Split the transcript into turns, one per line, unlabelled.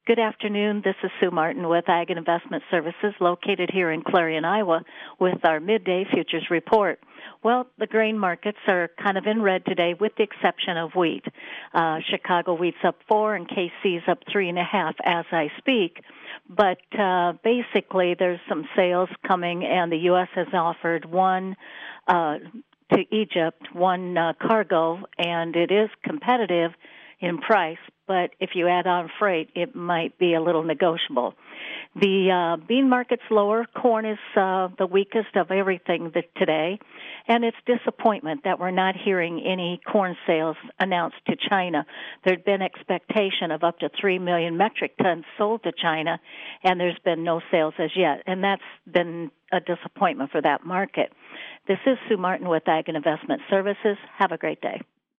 Good afternoon. This is Sue Martin with Ag and Investment Services located here in Clarion, Iowa with our midday futures report. Well, the grain markets are kind of in red today with the exception of wheat. Chicago wheat's up 4 and KC's up 3.5 as I speak. But basically there's some sales coming and the U.S. has offered one to Egypt, one cargo, and it is competitive in price, but if you add on freight, it might be a little negotiable. The bean market's lower. Corn is the weakest of everything today, and it's disappointment that we're not hearing any corn sales announced to China. There'd been expectation of up to 3 million metric tons sold to China, and there's been no sales as yet, and that's been a disappointment for that market. This is Sue Martin with Ag and Investment Services. Have a great day.